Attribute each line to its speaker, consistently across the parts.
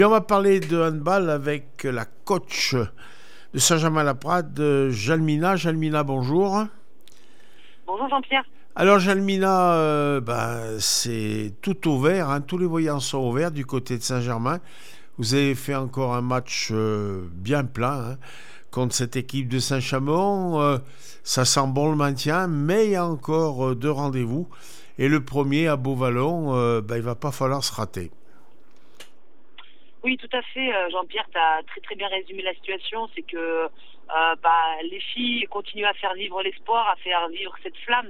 Speaker 1: Et on va parler de handball avec la coach de Saint-Germain-la-Prade, Jalmina. Jalmina, bonjour.
Speaker 2: Bonjour Jean-Pierre.
Speaker 1: Alors Jalmina, c'est tout au vert, hein, tous les voyants sont au vert du côté de Saint-Germain. Vous avez fait encore un match bien plein, hein, contre cette équipe de Saint-Chamond. Ça sent bon le maintien, mais il y a encore deux rendez-vous. Et le premier à Beauvallon, il va pas falloir se rater.
Speaker 2: Oui, tout à fait, Jean-Pierre, tu as très très bien résumé la situation. C'est que les filles continuent à faire vivre l'espoir, à faire vivre cette flamme,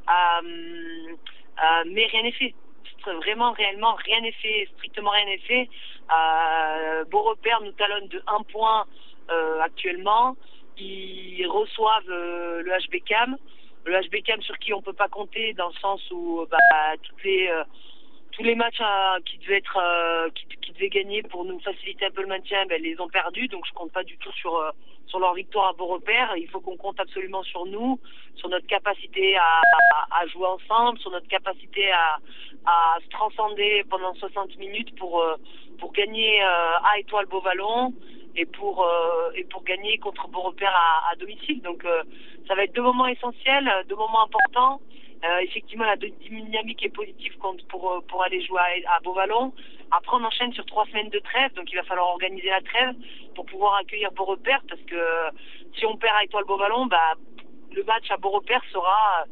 Speaker 2: mais rien n'est fait. Vraiment, réellement, rien n'est fait, strictement rien n'est fait. Beaurepaire nous talonne de 1 point actuellement. Ils reçoivent le HBCAM. Le HBCAM sur qui on ne peut pas compter, dans le sens où tous les matchs qui devaient gagner pour nous faciliter un peu le maintien, les ont perdus. Donc je compte pas du tout sur leur victoire à Beaurepaire. Il faut qu'on compte absolument sur nous, sur notre capacité à jouer ensemble, sur notre capacité à se transcender pendant 60 minutes pour gagner à Étoile Beauvallon et pour gagner contre Beaurepaire à domicile. Donc ça va être 2 moments essentiels, 2 moments importants. Effectivement, la dynamique est positive pour aller jouer à Beauvallon. Après, on enchaîne sur 3 semaines de trêve, donc il va falloir organiser la trêve pour pouvoir accueillir Beaurepaire, parce que si on perd à Étoile Beauvallon, le match à Beaurepaire sera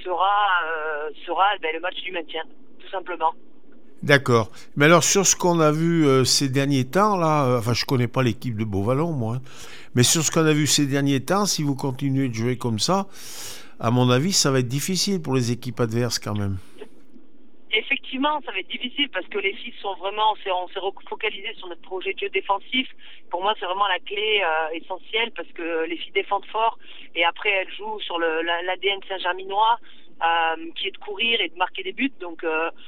Speaker 2: le match du maintien, tout simplement.
Speaker 1: D'accord. Mais alors sur ce qu'on a vu ces derniers temps, là, je connais pas l'équipe de Beauvallon, moi, hein, mais sur ce qu'on a vu ces derniers temps, si vous continuez de jouer comme ça, à mon avis, ça va être difficile pour les équipes adverses quand même.
Speaker 2: Effectivement, ça va être difficile parce que les filles sont vraiment, on s'est focalisé sur notre projet de jeu défensif. Pour moi, c'est vraiment la clé essentielle, parce que les filles défendent fort et après elles jouent sur l'ADN Saint-Germinois, qui est de courir et de marquer des buts. Donc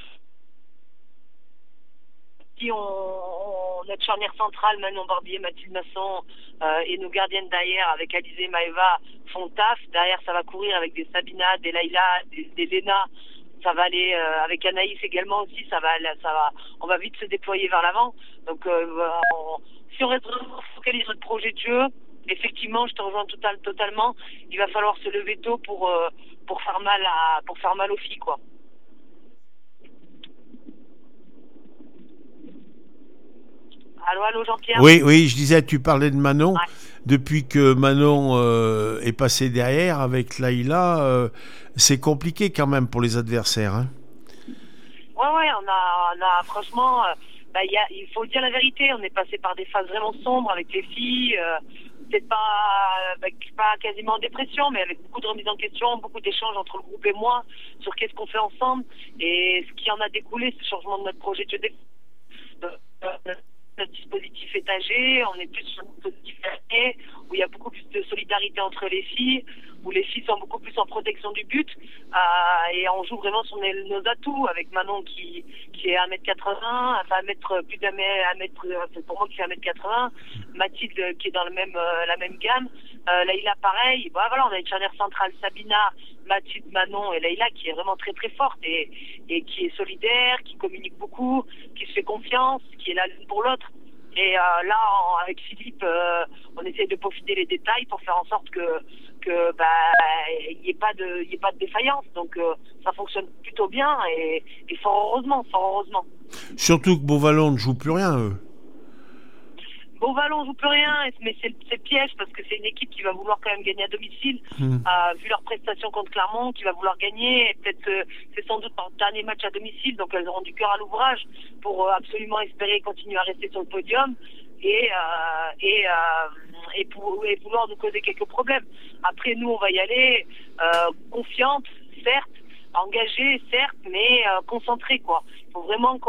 Speaker 2: si notre charnière centrale, Manon Barbier, Mathilde Masson et nos gardiennes derrière avec Alizé et Maëva font le taf. Derrière, ça va courir avec des Sabina, des Laïla, des Léna. Ça va aller avec Anaïs également aussi. On va vite se déployer vers l'avant. Donc, si on reste focalisé sur le projet de jeu, effectivement, je te rejoins totalement. Il va falloir se lever tôt pour faire mal aux filles, quoi. Allô, Jean-Pierre ?
Speaker 1: Oui, je disais, tu parlais de Manon.
Speaker 2: Ouais.
Speaker 1: Depuis que Manon est passé derrière avec Laïla, c'est compliqué quand même pour les adversaires, hein.
Speaker 2: Ouais, on a franchement, il faut dire la vérité, on est passé par des phases vraiment sombres avec les filles, peut-être pas quasiment en dépression, mais avec beaucoup de remises en question, beaucoup d'échanges entre le groupe et moi sur qu'est-ce qu'on fait ensemble, et ce qui en a découlé, c'est le changement de notre projet de jeu. Notre dispositif est âgé, on est plus sur un dispositif âgé, où il y a beaucoup plus de solidarité entre les filles, où les filles sont beaucoup plus en protection du but, et on joue vraiment sur nos atouts, avec Manon qui est 1m80, plus c'est pour moi qui fait 1m80, Mathilde qui est dans la même gamme, Laïla pareil. On a une charnière centrale, Sabina, Mathilde, Manon et Laïla, qui est vraiment très très forte et qui est solidaire, qui communique beaucoup, qui se fait confiance, qui est là l'une pour l'autre. Et là, avec Philippe, on essaie de peaufiner les détails pour faire en sorte que il n'y ait pas de défaillance. Donc ça fonctionne plutôt bien et fort heureusement.
Speaker 1: Surtout que Beauvallon ne joue plus rien, eux.
Speaker 2: Beauvallon joue plus rien, mais c'est piège, parce que c'est une équipe qui va vouloir quand même gagner à domicile, vu leur prestation contre Clermont, qui va vouloir gagner, et peut-être que c'est sans doute leur dernier match à domicile, donc elles auront du cœur à l'ouvrage pour absolument espérer continuer à rester sur le podium et vouloir nous causer quelques problèmes. Après, nous, on va y aller confiante, certes, engagée, certes, mais concentrée, quoi. Faut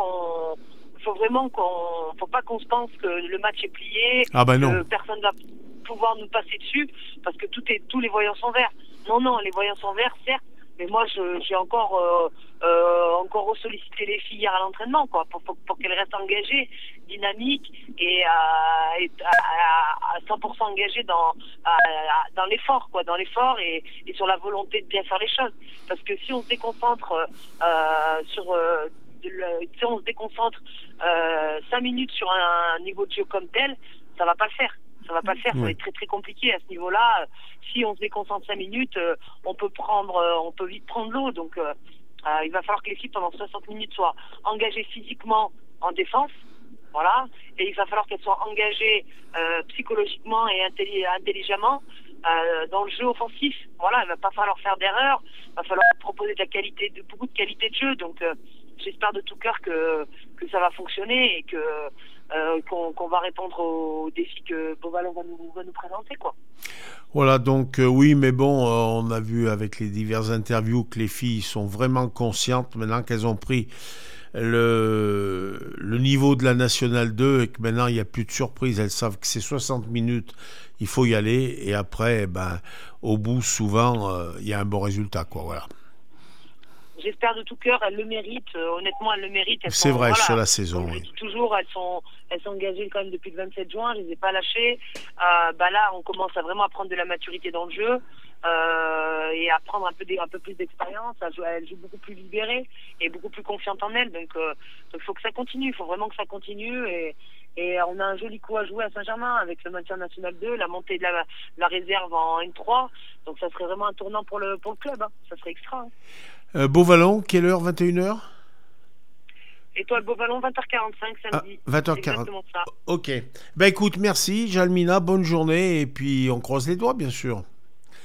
Speaker 2: pas qu'on se pense que le match est plié, que personne va pouvoir nous passer dessus, parce que tous les voyants sont verts. Non, les voyants sont verts, certes, mais moi j'ai encore sollicité les filles hier à l'entraînement, quoi, pour qu'elles restent engagées, dynamiques et à 100% engagées dans l'effort, quoi, et sur la volonté de bien faire les choses. Parce que si on se déconcentre sur si on se déconcentre 5 minutes sur un niveau de jeu comme tel, ça va pas le faire. Ça va pas le faire, ça va être très très compliqué à ce niveau-là. Si on se déconcentre 5 minutes, on peut vite prendre l'eau. Donc il va falloir que l'équipe pendant 60 minutes soit engagée physiquement en défense. Voilà. Et il va falloir qu'elle soit engagée psychologiquement et intelligemment dans le jeu offensif. Voilà, il va pas falloir faire d'erreurs, il va falloir proposer beaucoup de qualité de jeu. Donc j'espère de tout cœur que ça va fonctionner et qu'on va répondre aux défis que Beauvalon va nous présenter, quoi.
Speaker 1: Voilà, donc oui, mais bon, on a vu avec les diverses interviews que les filles sont vraiment conscientes maintenant qu'elles ont pris le niveau de la Nationale 2 et que maintenant il n'y a plus de surprise. Elles savent que c'est 60 minutes, il faut y aller, et après, au bout, souvent, il y a un bon résultat, quoi, voilà.
Speaker 2: J'espère de tout cœur, elles le méritent. Honnêtement, elles le méritent.
Speaker 1: C'est vrai, sur la saison.
Speaker 2: Oui. Toujours, elles sont engagées quand même depuis le 27 juin. Je les ai pas lâchées. Là, on commence à vraiment prendre de la maturité dans le jeu et à prendre un peu plus d'expérience. Elles jouent beaucoup plus libérées et beaucoup plus confiantes en elles. Donc, il faut que ça continue. Il faut vraiment que ça continue. Et on a un joli coup à jouer à Saint-Germain avec le maintien National 2, la montée de la réserve en N3. Donc, ça serait vraiment un tournant pour le club. Hein. Ça serait extra. Hein.
Speaker 1: Beauvalon, quelle heure? 21h?
Speaker 2: Étoile Beauvalon, 20h45 samedi.
Speaker 1: 20h40.
Speaker 2: Exactement ça.
Speaker 1: Ok. Écoute, merci Jalmina, bonne journée et puis on croise les doigts bien sûr.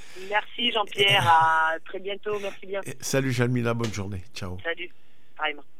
Speaker 2: Merci Jean-Pierre, à très bientôt, merci bien.
Speaker 1: Salut Jalmina, bonne journée. Ciao.
Speaker 2: Salut, pareillement.